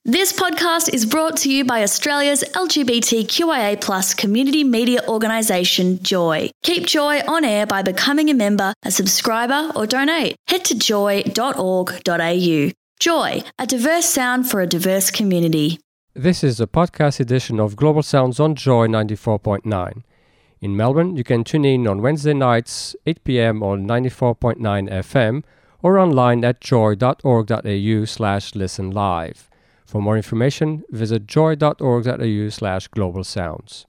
This podcast is brought to you by Australia's LGBTQIA+ community media organisation, Joy. Keep Joy on air by becoming a member, a subscriber or donate. Head to joy.org.au. Joy, a diverse sound for a diverse community. This is a podcast edition of Global Sounds on Joy 94.9. In Melbourne, you can tune in on Wednesday nights, 8 p.m. on 94.9 FM or online at joy.org.au/listen live. For more information, visit joy.org.au/globalsounds.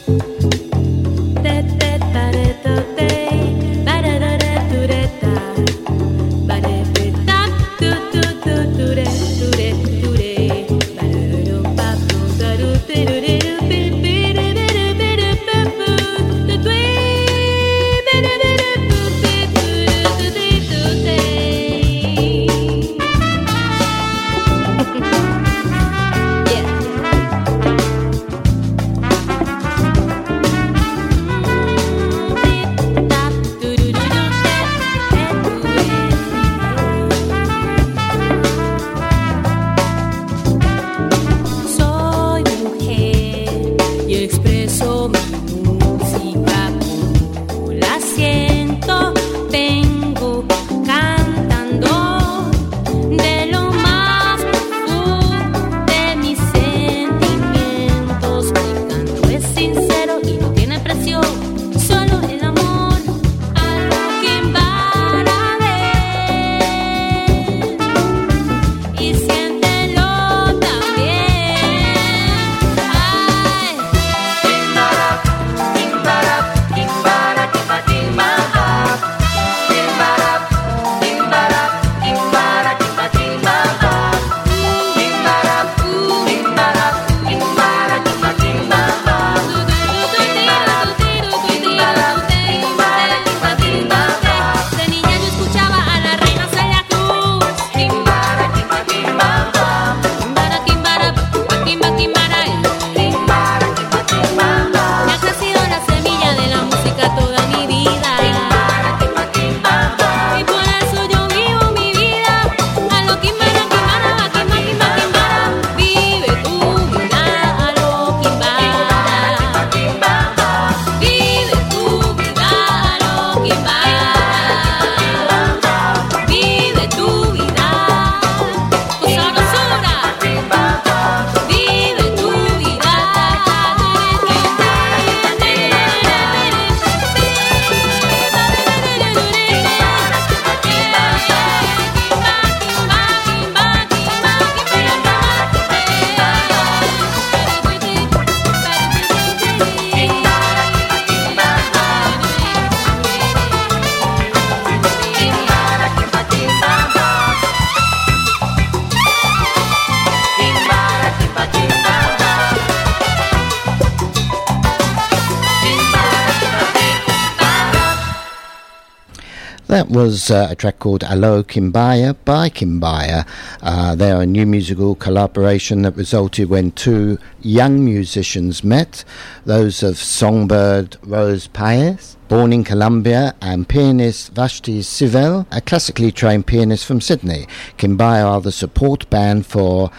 That was a track called Alo Kimbaya by Kimbaya. They're a new musical collaboration that resulted when two young musicians met, those of songbird Rose Paez, born in Colombia, and pianist Vashti Sivel, a classically trained pianist from Sydney. Kimbaya are the support band for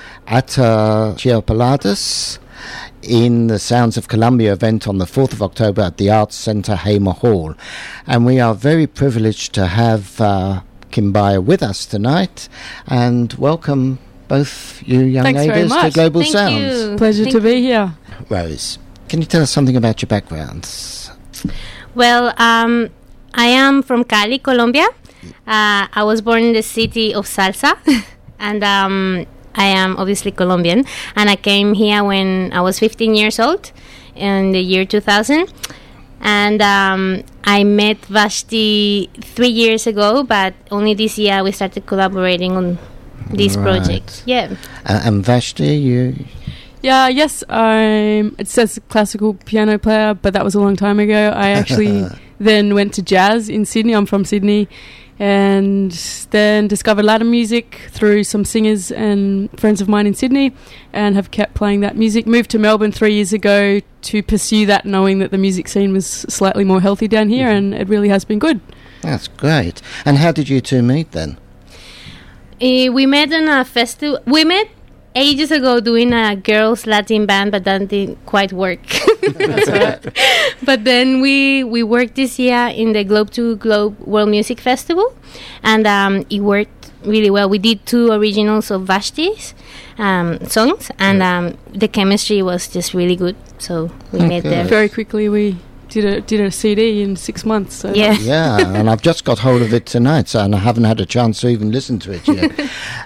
Aterciopelados in the Sounds of Colombia event on the 4th of October at the Arts Centre Hamer Hall. And we are very privileged to have Kimbaya with us tonight, and welcome both you young ladies to Global Sounds. You. Pleasure to be here. Rose, can you tell us something about your backgrounds? Well, I am from Cali, Colombia. I was born in the city of Salsa, and I am obviously Colombian, and I came here when I was 15 years old in the year 2000, and I met Vashti 3 years ago, but only this year we started collaborating on this project. Yeah. And Vashti, you? Yeah, yes, it says classical piano player, but that was a long time ago. I actually then went to jazz in Sydney. I'm from Sydney. And then discovered Latin music through some singers and friends of mine in Sydney, and have kept playing that music. Moved to Melbourne 3 years ago to pursue that, knowing that the music scene was slightly more healthy down here, and it really has been good. That's great. And how did you two meet then? We met in a festival. We met ages ago doing a girls Latin band, but that didn't quite work. That's right. But then we worked this year in the Globe to Globe World Music Festival, and it worked really well. We did 2 originals of Vashti's songs, and the chemistry was just really good. So we made Okay. the Very quickly, we did a CD in 6 months. So yeah. Yeah, and I've just got hold of it tonight, and I haven't had a chance to even listen to it yet.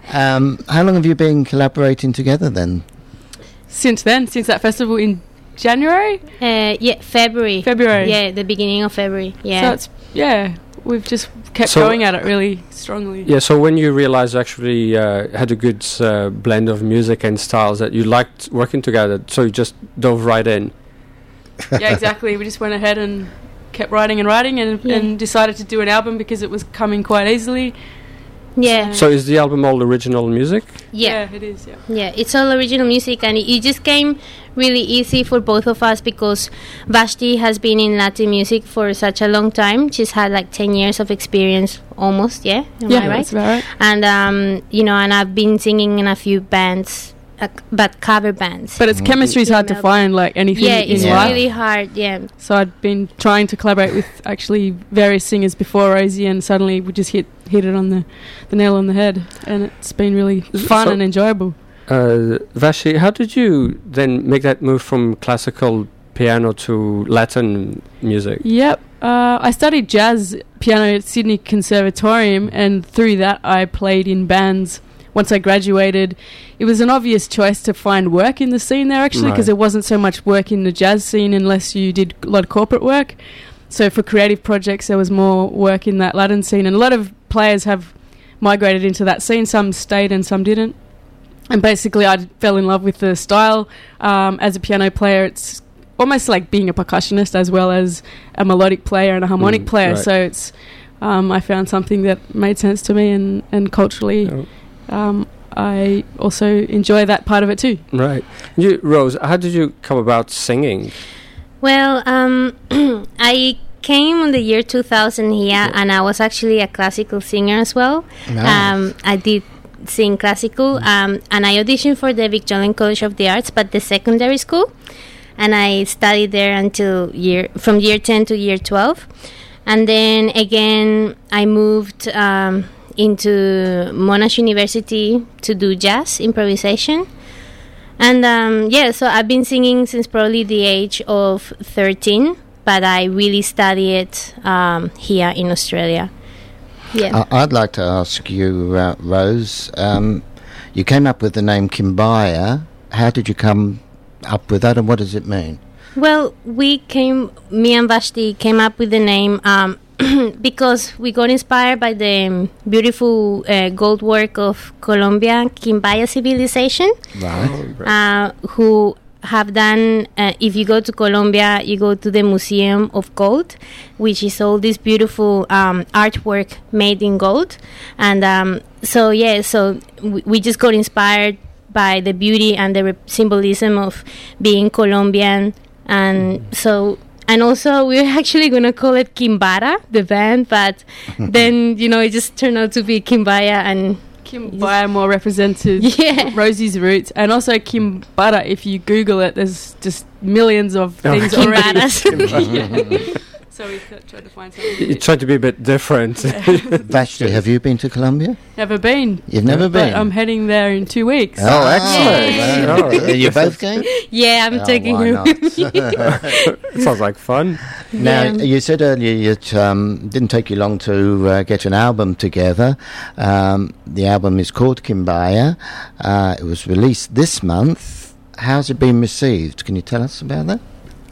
How long have you been collaborating together then? Since that festival in January, February. Yeah, the beginning of February. Yeah. So we've just kept So- going at it really strongly. Yeah, so when you realized you actually had a good blend of music and styles that you liked working together, so you just dove right in. Yeah, exactly. We just went ahead and kept writing and decided to do an album because it was coming quite easily. Yeah. So is the album all original music? Yeah. It is, yeah. Yeah, it's all original music, and it just came really easy for both of us because Vashti has been in Latin music for such a long time. She's had like 10 years of experience almost, yeah? Am I right? That's about right. And, and I've been singing in a few bands, but cover bands. But its chemistry is hard to find, like anything Yeah, in it's life. really hard, yeah. So I'd been trying to collaborate with actually various singers before Rosie, and suddenly we just hit it on the nail on the head, and it's been really fun and enjoyable. Vashi, how did you then make that move from classical piano to Latin music? Yep. I studied jazz piano at Sydney Conservatorium, and through that I played in bands. Once I graduated, it was an obvious choice to find work in the scene there, actually, because there wasn't so much work in the jazz scene unless you did a lot of corporate work. So for creative projects, there was more work in that Latin scene, and a lot of players have migrated into that scene. Some stayed and some didn't. And basically, I fell in love with the style. As a piano player, it's almost like being a percussionist as well as a melodic player and a harmonic player. Right. So it's I found something that made sense to me, and culturally, I also enjoy that part of it too. Right. You, Rose, how did you come about singing? Well, I came in the year 2000 here, and I was actually a classical singer as well. Nice. I did sing classical, and I auditioned for the Victorian College of the Arts, but the secondary school, and I studied there from year 10 to year 12. And then again, I moved into Monash University to do jazz improvisation. And so I've been singing since probably the age of 13, but I really study it here in Australia. Yeah. I'd like to ask you, Rose, you came up with the name Kimbaya. How did you come up with that, and what does it mean? Well, me and Vashti came up with the name because we got inspired by the beautiful gold work of Colombia Quimbaya civilization. Right. Who have done, if you go to Colombia, you go to the Museum of Gold, which is all this beautiful artwork made in gold. And so we just got inspired by the beauty and the symbolism of being Colombian. And so, and also we're actually going to call it Kimbara, the band, but then, it just turned out to be Kimbaya. And Kimbaya more represented Rosie's roots, and also Kimbara. If you Google it, there's just millions of things already. Kimbaras. So we tried to find something. You tried to be a bit different. Vashti, have you been to Colombia? Never been. You've never But been? I'm heading there in 2 weeks. Oh, excellent. Are you both going? Yeah, I'm taking why him. not? Sounds like fun. Now, Yeah. you said earlier it didn't take you long to get an album together. The album is called Kimbaya. It was released this month. How's it been received? Can you tell us about that?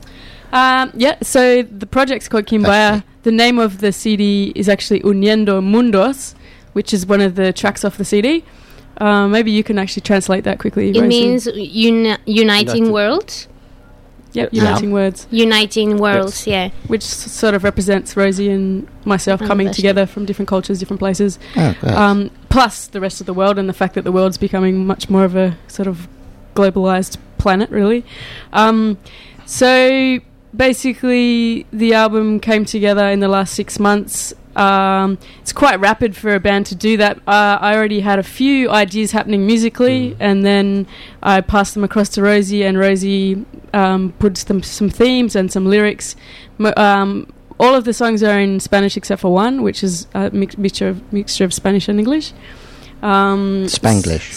So the project's called Kimbaya. The name of the CD is actually Uniendo Mundos, which is one of the tracks off the CD. Maybe you can actually translate that quickly. It Rosie. means uniting worlds. Yep, uniting words. Uniting worlds, yeah. Which sort of represents Rosie and myself And coming Vashti. together from different cultures, different places. Oh, great. Plus the rest of the world, and the fact that the world's becoming much more of a sort of globalized planet, really. So basically, the album came together in the last 6 months. It's quite rapid for a band to do that. I already had a few ideas happening musically, and then I passed them across to Rosie, and Rosie put some themes and some lyrics. All of the songs are in Spanish except for one, which is a mixture of Spanish and English. Spanglish.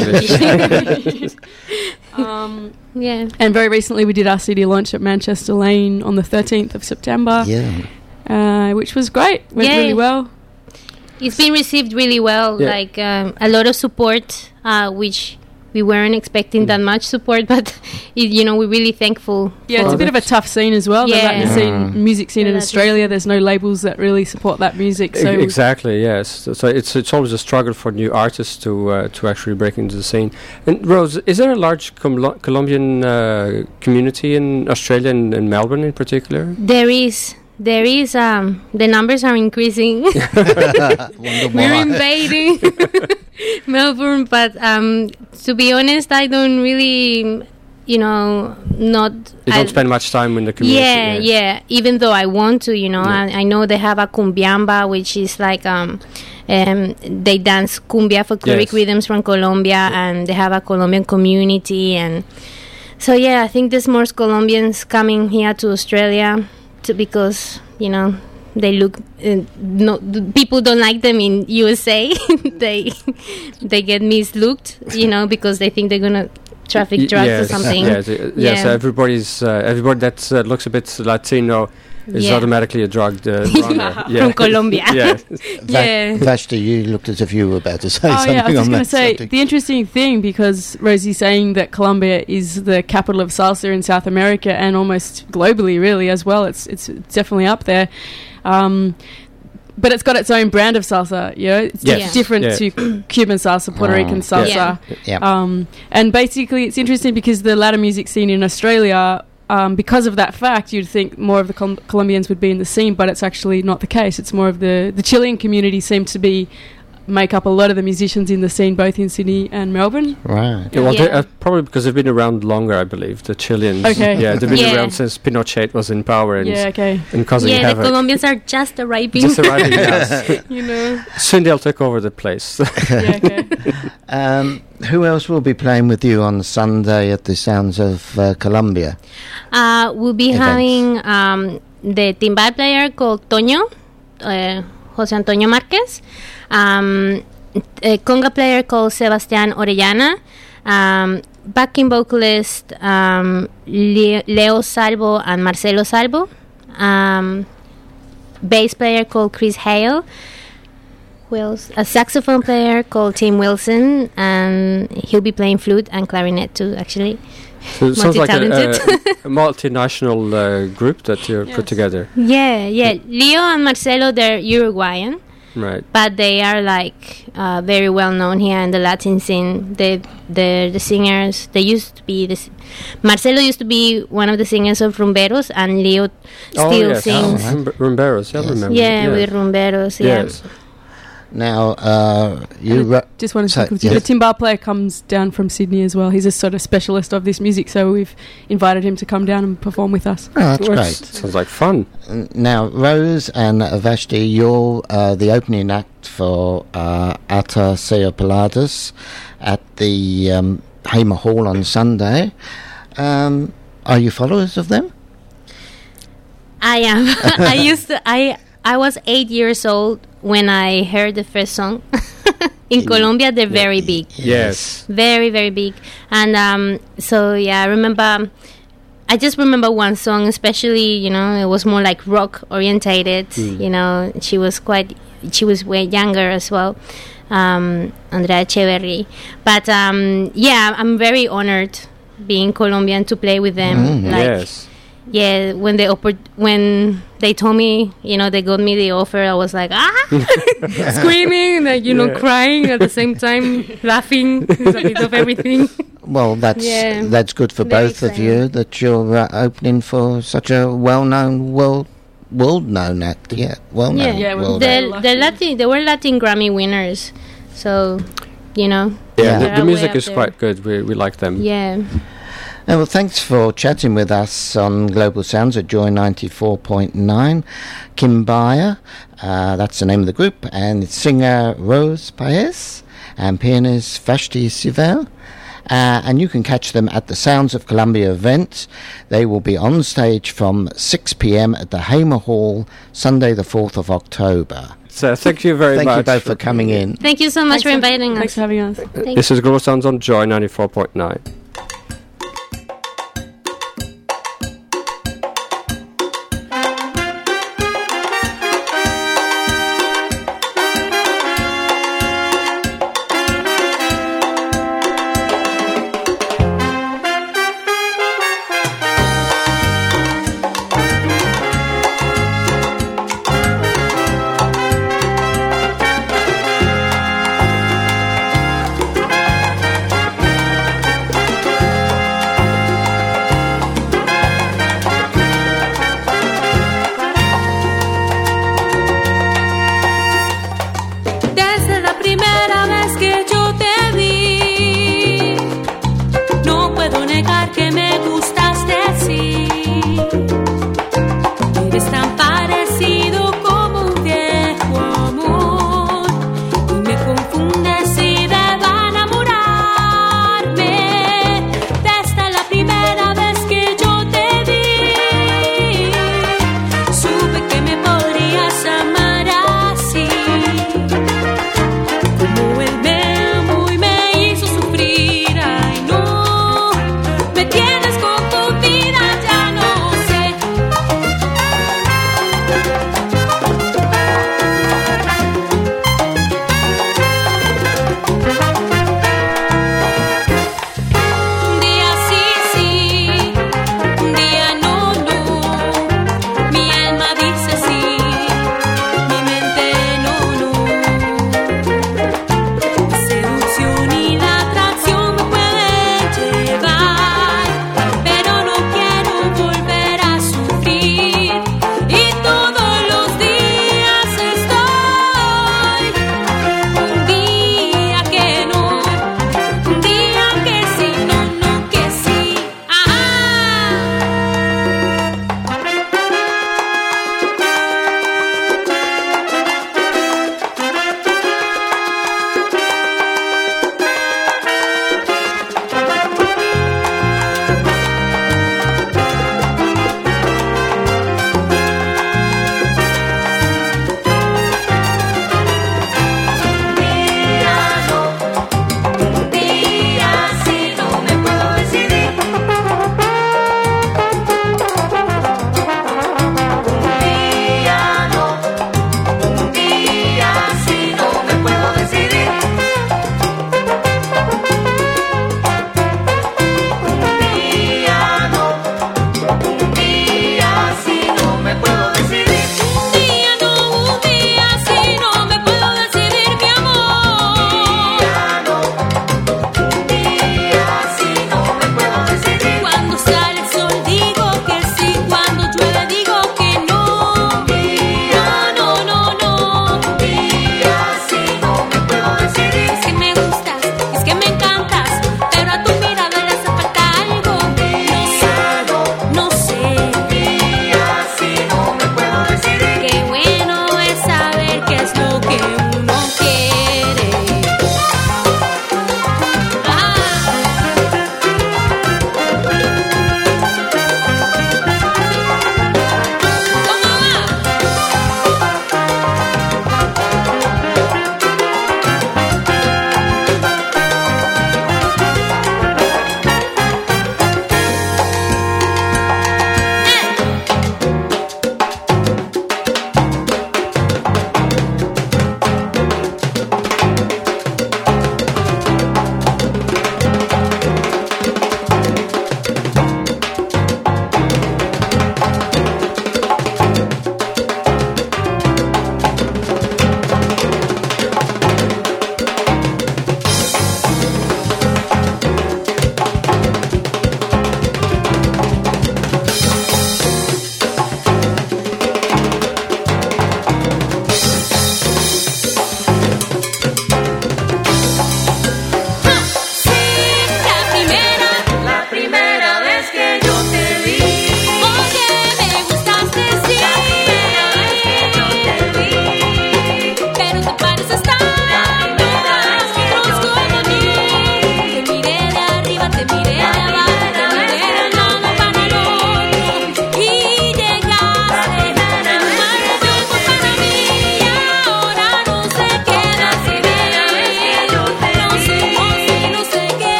Yeah. And very recently we did our CD launch at Manchester Lane on the 13th of September. Yeah. Which was great. Went really well. It's been received really well. Yeah. Like a lot of support, which we weren't expecting that much support, but we're really thankful. Yeah, it's a bit of a tough scene as well. Yeah. The Latin scene, music scene in Australia. There's no labels that really support that music. So exactly, yes. So it's always a struggle for new artists to actually break into the scene. And Rose, is there a large Colombian community in Australia and in Melbourne in particular? There is. The numbers are increasing. We're invading Melbourne, but to be honest, I don't really, You don't spend much time in the community. Yeah. Even though I want to, I know they have a cumbiamba, which is like they dance cumbia folkloric rhythms from Colombia, and they have a Colombian community, and so I think there's more Colombians coming here to Australia. Because they look people don't like them in USA. they get mislooked, because they think they're gonna traffic drugs or something. Yes. Everybody that looks a bit Latino is automatically a drug runner. From Colombia. Vashti, you looked as if you were about to say something. I was just on going that to say, subject. the interesting thing, because Rosie's saying that Colombia is the capital of salsa in South America and almost globally, really, as well. It's definitely up there. But it's got its own brand of salsa, It's different to Cuban salsa, Puerto Rican salsa. And basically, it's interesting because the Latin music scene in Australia, because of that fact, you'd think more of the Colombians would be in the scene, but it's actually not the case. It's more of the Chilean community seems to make up a lot of the musicians in the scene, both in Sydney and Melbourne. Right. They, probably because they've been around longer, I believe, the Chileans. Okay. Yeah, they've been around since Pinochet was in power and causing havoc. The Colombians are just arriving. Soon they'll take over the place. Who else will be playing with you on Sunday at the Sounds of Colombia? We'll be having the timbal player called Toño, Jose Antonio Marquez, a conga player called Sebastián Orellana, backing vocalist Leo Salvo and Marcelo Salvo, bass player called Chris Hale, a saxophone player called Tim Wilson, and he'll be playing flute and clarinet too, actually. So it sounds like a multinational group that you're put together. Yeah. Leo and Marcelo, they're Uruguayan. Right. But they are very well known here in the Latin scene. They're the singers. They used to be Marcelo used to be one of the singers of Rumberos, and Leo still sings. Rumberos, I remember. Yeah, with Rumberos. Yes. Now, just wanted to conclude. The timbal player comes down from Sydney as well. He's a sort of specialist of this music, so we've invited him to come down and perform with us. Oh, that's great. Sounds like fun. Now, Rose and Vashti, you're the opening act for Ata Seo Paladas at the Hamer Hall on Sunday. Are you followers of them? I am. I was 8 years old when I heard the first song. In Colombia, they're very big. Yes. Very, very big. And I just remember one song, especially, it was more like rock orientated. She was way younger as well. Andrea Echeverri. But, I'm very honored being Colombian to play with them. Yes. Yeah, when they told me, they got me the offer, I was like, screaming, crying at the same time, laughing. It's a bit of everything. Well, that's good for both of you that you're opening for such a well-known, world-known act. Yeah, well-known. Yeah, they're Latin. They were Latin Grammy winners, so the music is quite good. We like them. Yeah. Well, thanks for chatting with us on Global Sounds at Joy 94.9. Kimbaya, that's the name of the group, and it's singer Rose Paez and pianist Vashti Sivel. And you can catch them at the Sounds of Colombia event. They will be on stage from 6 p.m. at the Hamer Hall, Sunday the 4th of October. So thank you very much. Thank you both for coming in. Thank you so much for inviting us. Thanks for having us. This is Global Sounds on Joy 94.9. Me tiene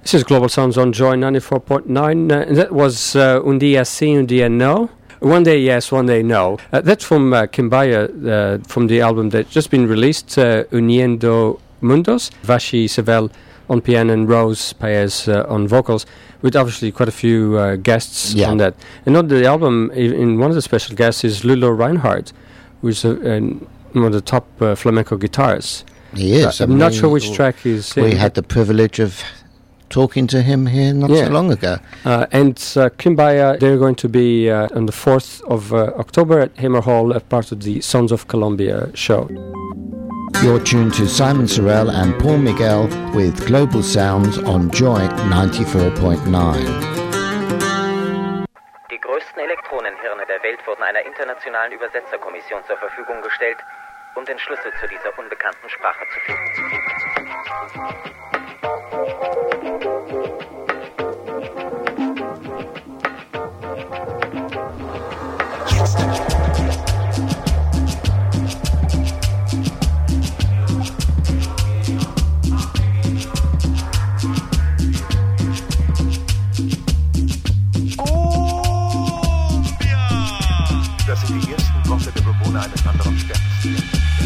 This is Global Sounds on Joy 94.9, and that was Un Dia Sí, Un Dia No. One Day Yes, One Day No. That's from Kimbaya, from the album that's just been released, Uniendo Mundos. Vashi Sevel on piano and Rose Paez on vocals, with obviously quite a few guests on that. And on the album, in one of the special guests is Lulo Reinhardt, who's one of the top flamenco guitarists. He is. I'm not sure which track he's in. We had the privilege of talking to him here not so long ago. And Kimbaya, they're going to be on the 4th of October at Hamer Hall as part of the Sons of Colombia show. You're tuned to Simon Sorrell and Paul Miguel with Global Sounds on Joy 94.9. Die größten Elektronenhirne der Welt wurden einer internationalen Übersetzerkommission zur Verfügung gestellt, um den Schlüssel zu dieser unbekannten Sprache zu finden. Das sind die ersten Worte der Bewohner eines anderen Sterns.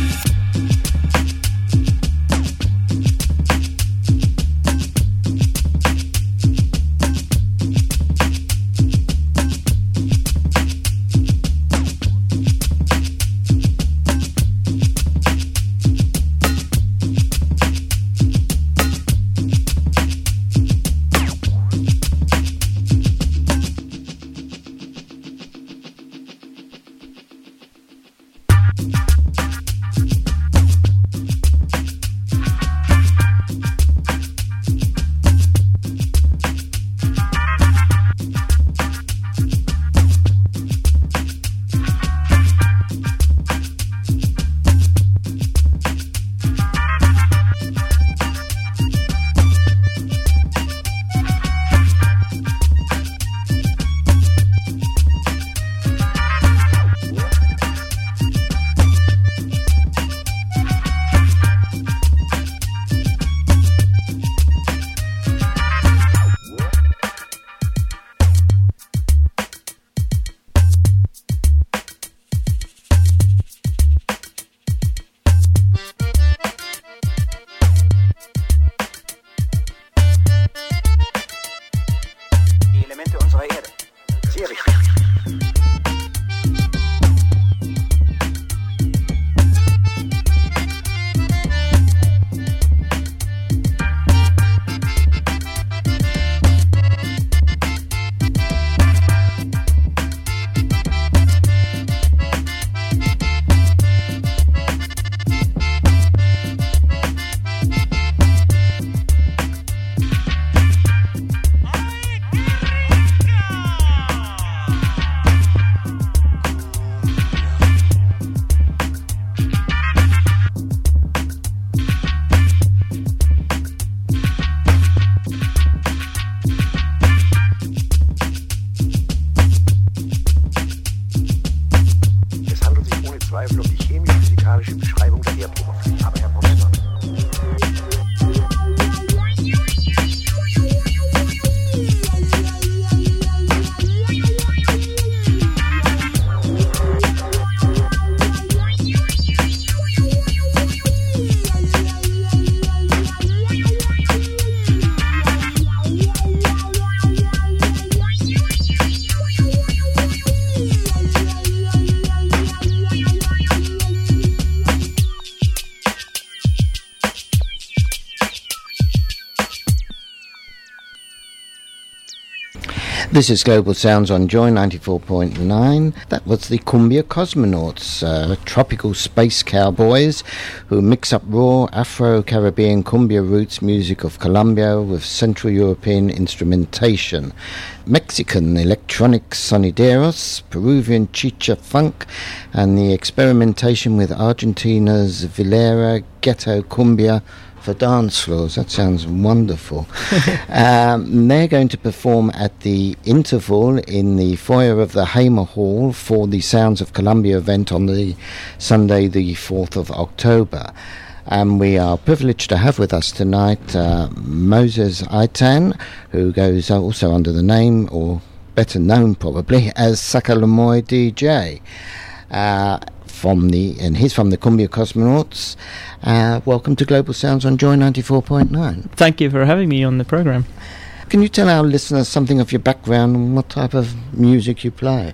This is Global Sounds on Joy 94.9. That was the Cumbia Cosmonauts, tropical space cowboys who mix up raw Afro-Caribbean cumbia roots music of Colombia with Central European instrumentation, Mexican electronic sonideros, Peruvian chicha funk, and the experimentation with Argentina's Villera ghetto cumbia for dance floors. That sounds wonderful. They're going to perform at the Interval in the foyer of the Hamer Hall for the Sounds of Colombia event on the Sunday the 4th of October. And we are privileged to have with us tonight Moses Aitan, who goes also under the name, or better known probably, as Sakalamoy DJ. He's from the Cumbia Cosmonauts. Welcome to Global Sounds on Joy 94.9. Thank you for having me on the program. Can you tell our listeners something of your background and what type of music you play?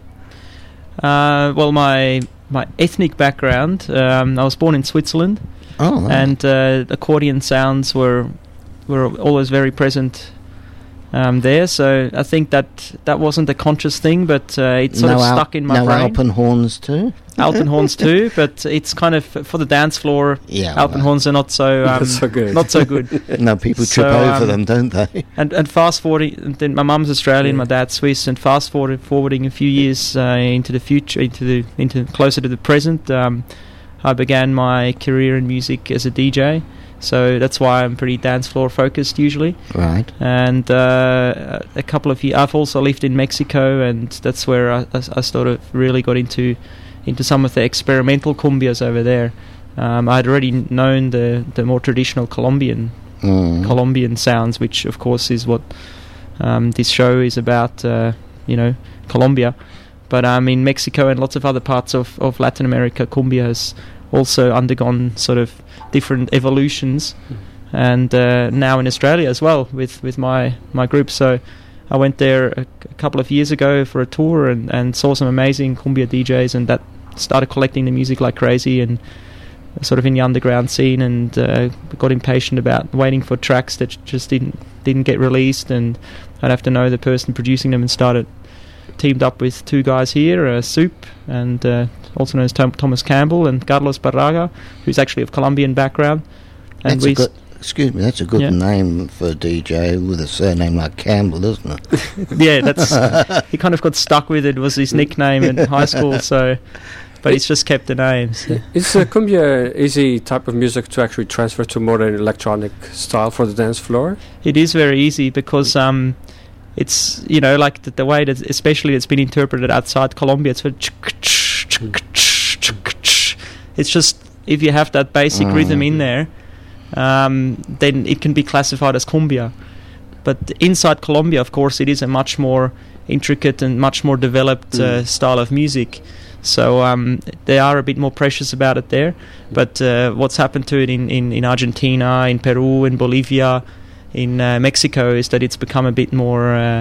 Well, my ethnic background, I was born in Switzerland, and accordion sounds were always very present there. So I think that wasn't a conscious thing, but it sort of stuck in my brain. Alpenhorns too? Alpenhorns too, but it's kind of for the dance floor. Yeah, Alpenhorns are not so good. Not so good. No, people trip over them, don't they? And fast forwarding, then my mum's Australian, my dad's Swiss, and fast forwarding a few years into the future, into closer to the present, I began my career in music as a DJ. So that's why I'm pretty dance floor focused usually. Right. And a couple of years, I've also lived in Mexico, and that's where I sort of really got into some of the experimental cumbias over there. I'd already known the more traditional Colombian sounds, which of course is what this show is about. Colombia, but in Mexico and lots of other parts of Latin America, cumbia has also undergone sort of different evolutions, and now in Australia as well with my group. So I went there a couple of years ago for a tour and saw some amazing cumbia DJs, and that started collecting the music like crazy, and sort of in the underground scene, and got impatient about waiting for tracks that just didn't get released, and I'd have to know the person producing them, and teamed up with two guys here, Soup, and also known as Thomas Campbell, and Carlos Barraga, who's actually of Colombian background. And that's a good name for a DJ with a surname like Campbell, isn't it? Yeah, he kind of got stuck with it. It was his nickname in high school, but he's just kept the name. So. Is cumbia easy type of music to actually transfer to more than electronic style for the dance floor? It is very easy because it's like the way that especially it's been interpreted outside Colombia. It's just if you have that basic rhythm in there, then it can be classified as cumbia. But inside Colombia, of course, it is a much more intricate and much more developed style of music. So they are a bit more precious about it there. But what's happened to it in Argentina, in Peru, in Bolivia, in Mexico is that it's become a bit more...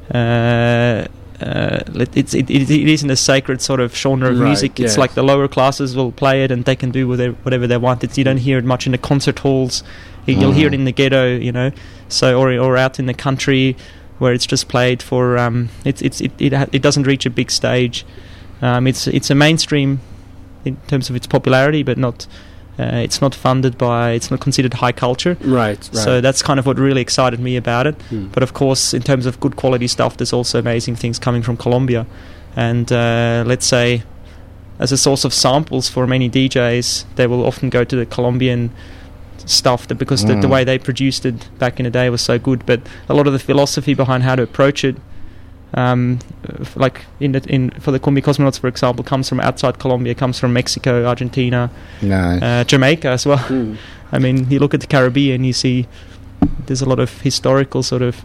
it isn't a sacred sort of genre of music. It's like the lower classes will play it and they can do whatever they want. You don't hear it much in the concert halls. You'll hear it in the ghetto, so or out in the country where it's just played for. It doesn't reach a big stage. It's a mainstream in terms of its popularity, but not. It's not funded by. It's not considered high culture. Right. So that's kind of what really excited me about it. But of course, in terms of good quality stuff, there's also amazing things coming from Colombia. And let's say, as a source of samples for many DJs, they will often go to the Colombian stuff because the way they produced it back in the day was so good. But a lot of the philosophy behind how to approach it, like for the Cumbia Cosmonauts, for example, comes from outside Colombia, comes from Mexico, Argentina, Jamaica as well. I mean, you look at the Caribbean, you see there's a lot of historical sort of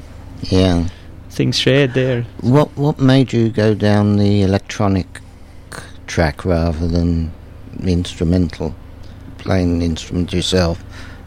things shared there. What made you go down the electronic track rather than the instrumental, playing the instrument yourself?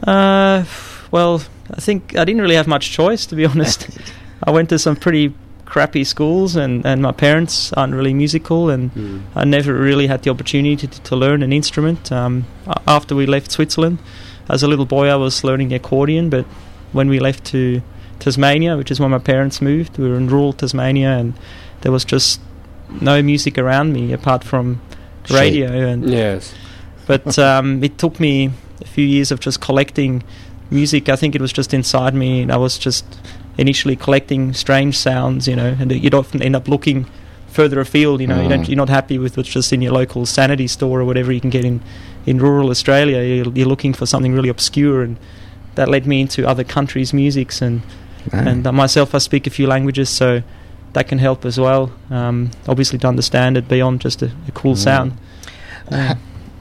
Well, I think I didn't really have much choice, to be honest. I went to some pretty crappy schools, and my parents aren't really musical, and I never really had the opportunity to learn an instrument. After we left Switzerland, as a little boy I was learning the accordion, but when we left to Tasmania, which is where my parents moved, we were in rural Tasmania, and there was just no music around me apart from radio. But it took me a few years of just collecting music. I think it was just inside me, and I was just initially collecting strange sounds, and you'd often end up looking further afield, you're not happy with what's just in your local sanity store or whatever you can get in rural Australia. You're looking for something really obscure, and that led me into other countries' musics, and myself, I speak a few languages, so that can help as well, obviously to understand it beyond just a cool sound.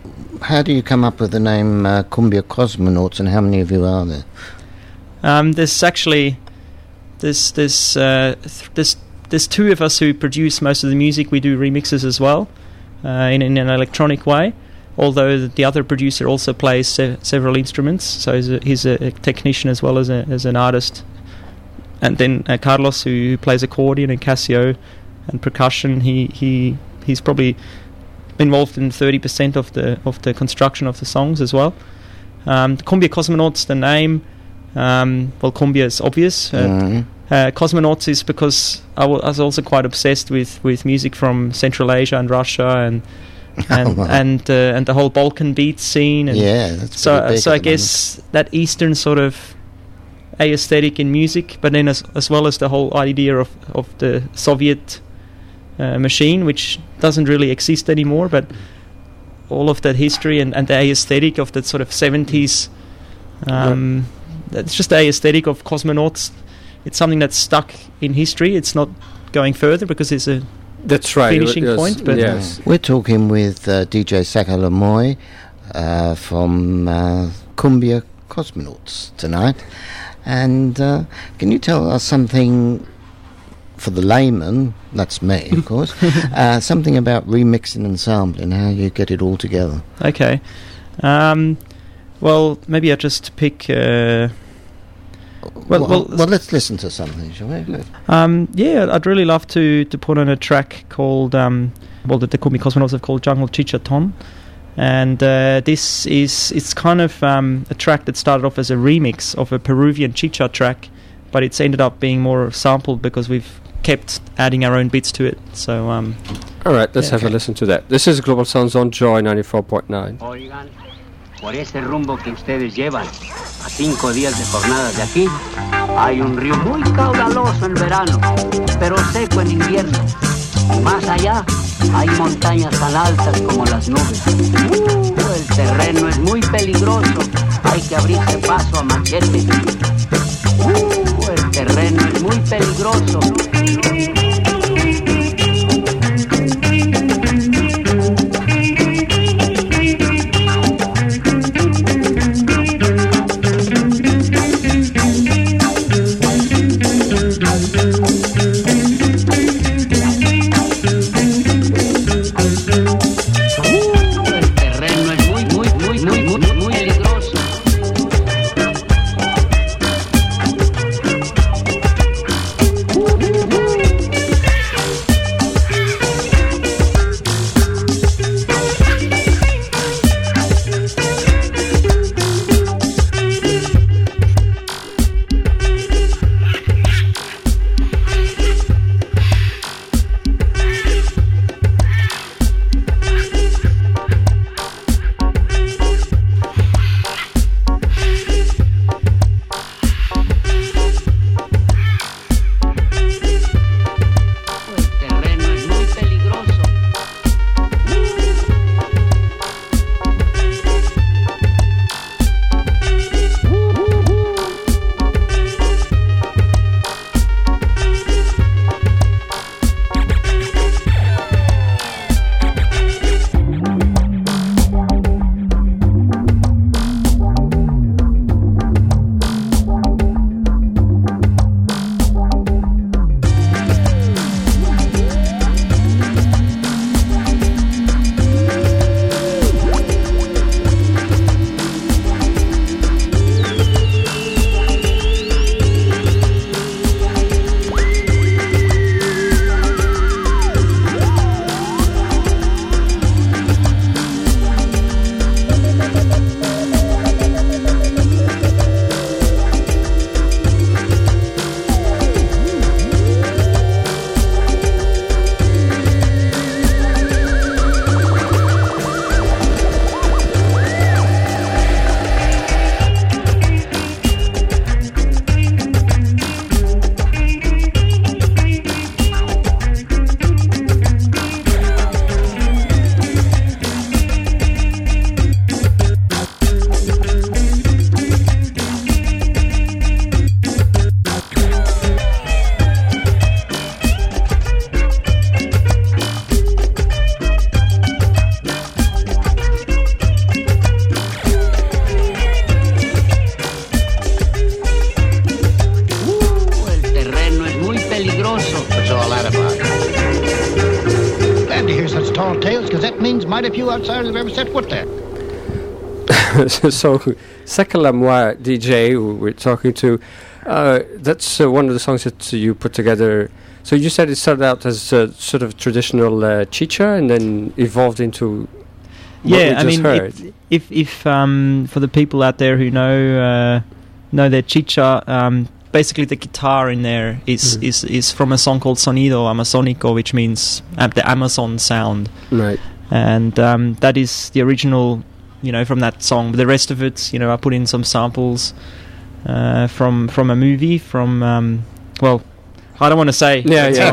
how do you come up with the name Cumbia Cosmonauts, and how many of you are there? There's actually there's two of us who produce most of the music. We do remixes as well in an electronic way, although the other producer also plays several instruments, so he's a technician as well as an artist. And then Carlos, who plays accordion and Casio and percussion, he's probably involved in 30% of the construction of the songs as well. Cumbia Cosmonauts, the name, cumbia is obvious. Cosmonauts is because I was also quite obsessed with music from Central Asia and Russia and the whole Balkan beat scene. And that's so I guess that Eastern sort of aesthetic in music, but then as well as the whole idea of the Soviet machine, which doesn't really exist anymore, but all of that history and the aesthetic of that sort of 70s, that's just the aesthetic of cosmonauts. It's something that's stuck in history. It's not going further because it's a finishing point. But we're talking with DJ Saka Lamoy from Cumbia Cosmonauts tonight. And can you tell us something, for the layman, that's me, of course, something about remixing and sampling, how you get it all together? Okay. Well, maybe I'll just pick... Well, let's listen to something, shall we? I'd really love to put on a track called... that the Cumbia Cosmonauts have called Jungle Chichaton. And it's kind of a track that started off as a remix of a Peruvian chicha track, but it's ended up being more sampled because we've kept adding our own bits to it. So all right, let's have a listen to that. This is Global Sounds on Joy 94.9. Oigan, por ese rumbo que ustedes llevan, a 5 días de jornadas de aquí, hay un río muy caudaloso en verano, pero seco en invierno. Y más allá hay montañas tan altas como las nubes. El terreno es muy peligroso, hay que abrirse paso a machete. El terreno es muy peligroso. quite a few outsiders have ever set foot there. So, Sakalamoa DJ, who we're talking to, that's one of the songs that you put together. So you said it started out as a sort of traditional chicha and then evolved into what we just heard. If for the people out there who know their chicha, basically the guitar in there is from a song called Sonido Amazónico, which means the Amazon sound. Right. And that is the original, from that song. But the rest of it, I put in some samples from a movie, I don't want to say.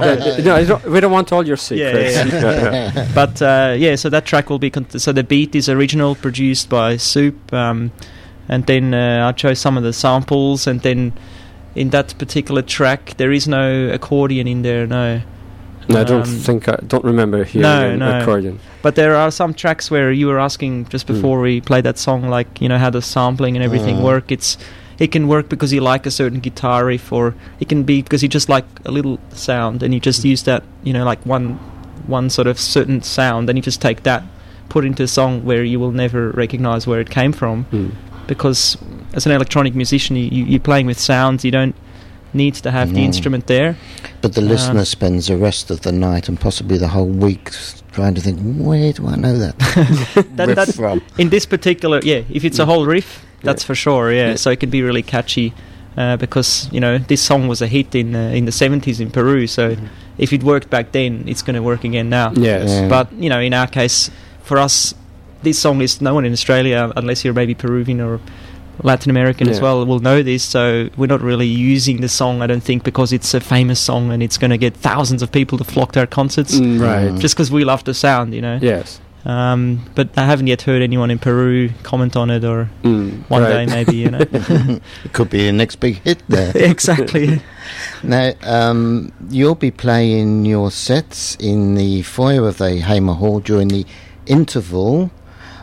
No, we don't want all your secrets. Yeah. But so that track will be. So the beat is original, produced by Soup, and then I chose some of the samples, and then in that particular track there is no accordion in there. No, I don't remember hearing an accordion. But there are some tracks where you were asking just before we played that song, like how the sampling and everything work. It can work because you like a certain guitar riff, or it can be because you just like a little sound and you just use that, like one sort of certain sound, and you just take that, put it into a song where you will never recognize where it came from. Because as an electronic musician, you're playing with sounds, you don't need to have the instrument there. But the listener spends the rest of the night and possibly the whole week trying to think, where do I know that riff from? In this particular, if it's a whole riff, that's for sure, so it can be really catchy, because, this song was a hit in the 70s in Peru, so if it worked back then, it's going to work again now. Yes. But, in our case, for us, this song is no one in Australia, unless you're maybe Peruvian or Latin American as well, will know this, so we're not really using the song, I don't think, because it's a famous song and it's going to get thousands of people to flock to our concerts. Right. Just because we love the sound, Yes. But I haven't yet heard anyone in Peru comment on it, or one day maybe, It could be the next big hit there. Exactly. Now, you'll be playing your sets in the foyer of the Hamer Hall during the interval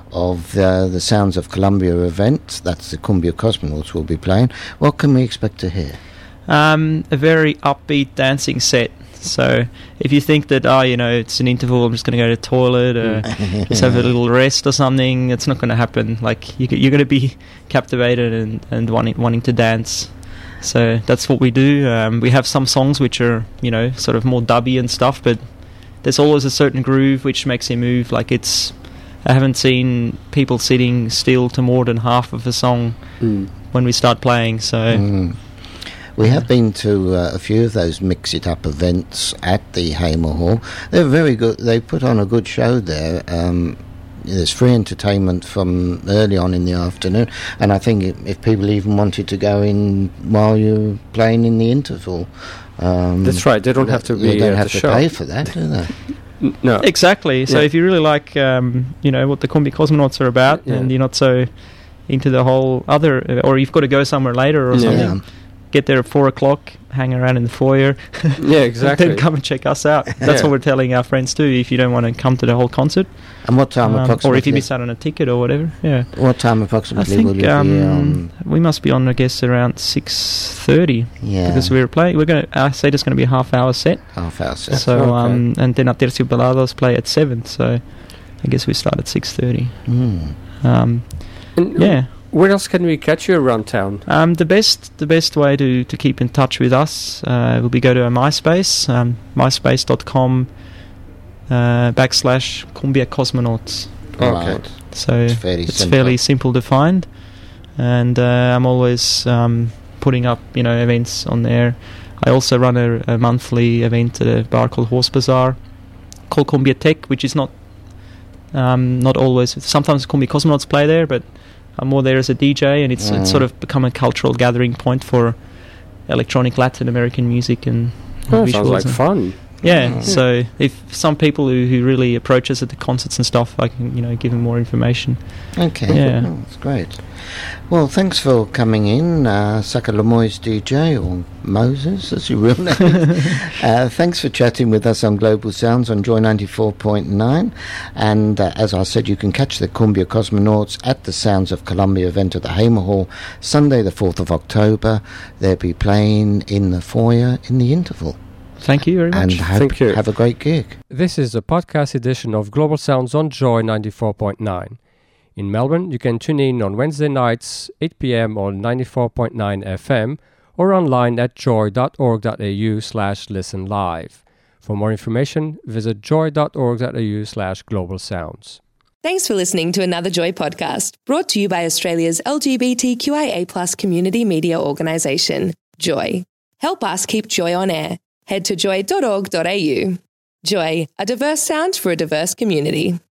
of the Sounds of Colombia event. That's the Cumbia Cosmonauts will be playing. What can we expect to hear? A very upbeat dancing set. So if you think that, it's an interval, I'm just going to go to the toilet or just have a little rest or something, it's not going to happen. Like, you're going to be captivated and wanting to dance. So that's what we do. We have some songs which are, sort of more dubby and stuff, but there's always a certain groove which makes you move. Like, I haven't seen people sitting still to more than half of a song when we start playing, so... We have been to a few of those Mix It Up events at the Hamer Hall. They're very good. They put on a good show there. There's free entertainment from early on in the afternoon, and I think if people even wanted to go in while you're playing in the interval... that's right, they don't have to be They don't have to pay for that, do they? No. Exactly. So if you really like, what the Cumbia Cosmonauts are about, and you're not so into the whole other... or you've got to go somewhere later or something... Get there at 4:00, hang around in the foyer. Yeah, exactly. Then come and check us out. That's what we're telling our friends too, if you don't want to come to the whole concert. And what time approximately? Or if you miss out on a ticket or whatever, What time approximately will you be on? We must be on, I guess, around 6:30. Yeah. Because we're playing... Our set is going to be a half-hour set. Half-hour set. So, and then Aterciopelados play at 7, so I guess we start at 6:30. Where else can we catch you around town? The best way to keep in touch with us will be go to our MySpace, myspace.com /Cumbia Cosmonauts. Okay. So it's fairly simple to find, and I'm always putting up events on there. I also run a monthly event at a bar called Horse Bazaar, called Cumbia Tech, which is not always. Sometimes Cumbia Cosmonauts play there, but I'm more there as a DJ, and it's sort of become a cultural gathering point for electronic Latin American music and visuals. Sounds like fun. Yeah, so if some people who really approach us at the concerts and stuff, I can give them more information. Okay, that's great. Well, thanks for coming in, Sakalamoa's DJ, or Moses, as your real name. Thanks for chatting with us on Global Sounds on Joy 94.9. And as I said, you can catch the Cumbia Cosmonauts at the Sounds of Colombia event at the Hamer Hall, Sunday the 4th of October. They'll be playing in the foyer in the interval. Thank you very much. And Thank you. have a great gig. This is a podcast edition of Global Sounds on Joy 94.9. In Melbourne, you can tune in on Wednesday nights, 8 p.m. on 94.9 FM or online at joy.org.au/listen live. For more information, visit joy.org.au/global-sounds. Thanks for listening to another Joy podcast, brought to you by Australia's LGBTQIA+ community media organisation, Joy. Help us keep Joy on air. Head to joy.org.au. Joy, a diverse sound for a diverse community.